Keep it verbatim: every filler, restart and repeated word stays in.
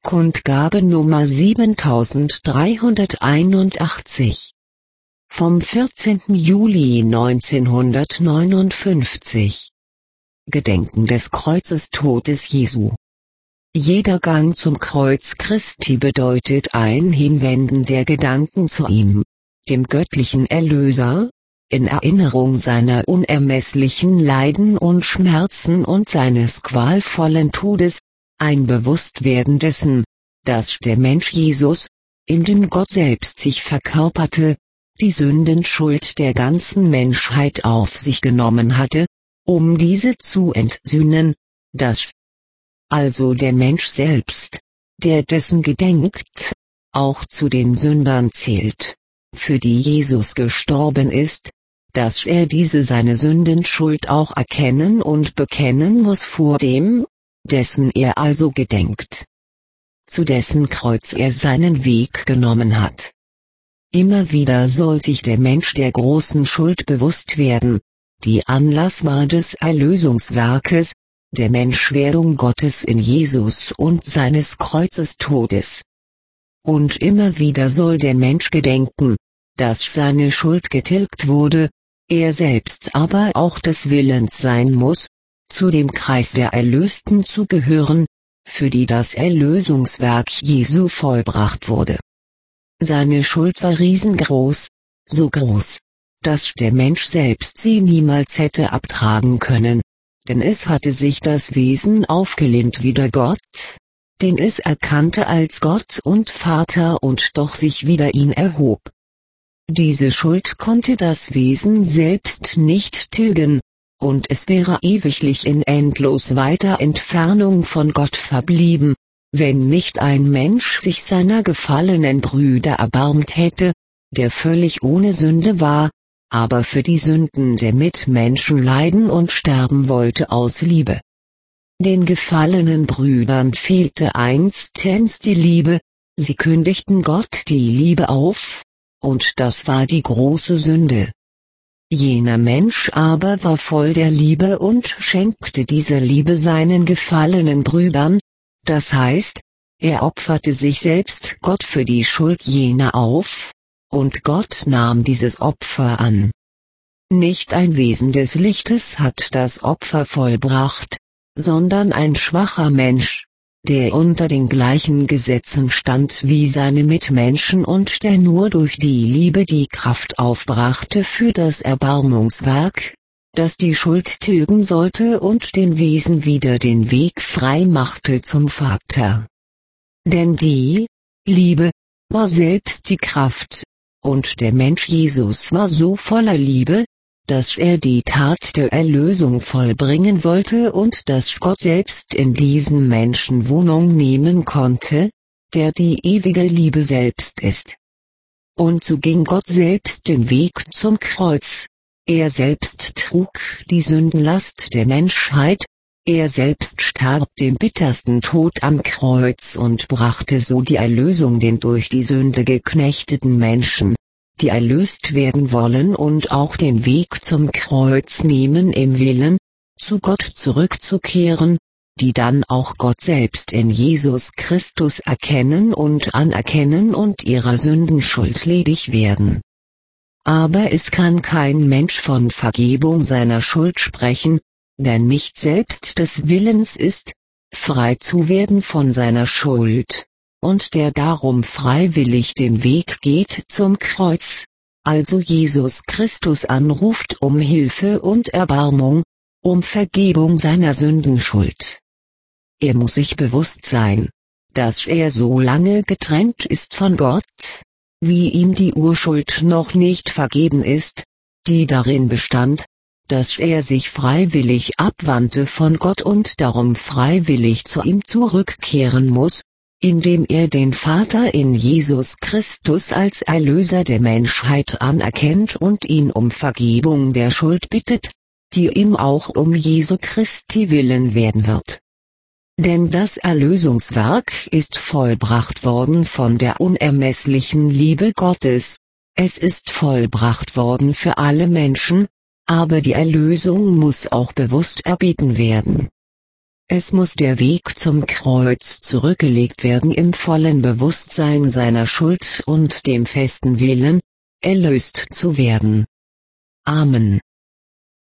Kundgabe Nummer siebentausenddreihunderteinundachtzig. Vom vierzehnten Juli neunzehnhundertneunundfünfzig. Gedenken des Kreuzestodes Jesu. Jeder Gang zum Kreuz Christi bedeutet ein Hinwenden der Gedanken zu ihm, dem göttlichen Erlöser, in Erinnerung seiner unermesslichen Leiden und Schmerzen und seines qualvollen Todes, ein Bewusstwerden dessen, dass der Mensch Jesus, in dem Gott selbst sich verkörperte, die Sündenschuld der ganzen Menschheit auf sich genommen hatte, um diese zu entsühnen, dass also der Mensch selbst, der dessen gedenkt, auch zu den Sündern zählt, für die Jesus gestorben ist, dass er diese seine Sündenschuld auch erkennen und bekennen muss vor dem, dessen er also gedenkt, zu dessen Kreuz er seinen Weg genommen hat. Immer wieder soll sich der Mensch der großen Schuld bewusst werden, die Anlass war des Erlösungswerkes, der Menschwerdung Gottes in Jesus und seines Kreuzestodes. Und immer wieder soll der Mensch gedenken, dass seine Schuld getilgt wurde, er selbst aber auch des Willens sein muss, zu dem Kreis der Erlösten zu gehören, für die das Erlösungswerk Jesu vollbracht wurde. Seine Schuld war riesengroß, so groß, dass der Mensch selbst sie niemals hätte abtragen können, denn es hatte sich das Wesen aufgelehnt wider Gott, den es erkannte als Gott und Vater und doch sich wider ihn erhob. Diese Schuld konnte das Wesen selbst nicht tilgen, und es wäre ewiglich in endlos weiter Entfernung von Gott verblieben, wenn nicht ein Mensch sich seiner gefallenen Brüder erbarmt hätte, der völlig ohne Sünde war, aber für die Sünden der Mitmenschen leiden und sterben wollte aus Liebe. Den gefallenen Brüdern fehlte einstens die Liebe, sie kündigten Gott die Liebe auf, und das war die große Sünde. Jener Mensch aber war voll der Liebe und schenkte diese Liebe seinen gefallenen Brüdern, das heißt, er opferte sich selbst Gott für die Schuld jener auf, und Gott nahm dieses Opfer an. Nicht ein Wesen des Lichtes hat das Opfer vollbracht, sondern ein schwacher Mensch, der unter den gleichen Gesetzen stand wie seine Mitmenschen und der nur durch die Liebe die Kraft aufbrachte für das Erbarmungswerk, das die Schuld tilgen sollte und den Wesen wieder den Weg frei machte zum Vater. Denn die Liebe war selbst die Kraft, und der Mensch Jesus war so voller Liebe, dass er die Tat der Erlösung vollbringen wollte und dass Gott selbst in diesem Menschen Wohnung nehmen konnte, der die ewige Liebe selbst ist. Und so ging Gott selbst den Weg zum Kreuz, er selbst trug die Sündenlast der Menschheit, er selbst starb den bittersten Tod am Kreuz und brachte so die Erlösung den durch die Sünde geknechteten Menschen, die erlöst werden wollen und auch den Weg zum Kreuz nehmen im Willen, zu Gott zurückzukehren, die dann auch Gott selbst in Jesus Christus erkennen und anerkennen und ihrer Sündenschuld ledig werden. Aber es kann kein Mensch von Vergebung seiner Schuld sprechen, der nicht selbst des Willens ist, frei zu werden von seiner Schuld, und der darum freiwillig den Weg geht zum Kreuz, also Jesus Christus anruft um Hilfe und Erbarmung, um Vergebung seiner Sündenschuld. Er muss sich bewusst sein, dass er so lange getrennt ist von Gott, wie ihm die Urschuld noch nicht vergeben ist, die darin bestand, dass er sich freiwillig abwandte von Gott und darum freiwillig zu ihm zurückkehren muss, indem er den Vater in Jesus Christus als Erlöser der Menschheit anerkennt und ihn um Vergebung der Schuld bittet, die ihm auch um Jesu Christi willen werden wird. Denn das Erlösungswerk ist vollbracht worden von der unermesslichen Liebe Gottes, es ist vollbracht worden für alle Menschen, aber die Erlösung muss auch bewusst erbeten werden. Es muss der Weg zum Kreuz zurückgelegt werden im vollen Bewusstsein seiner Schuld und dem festen Willen, erlöst zu werden. Amen.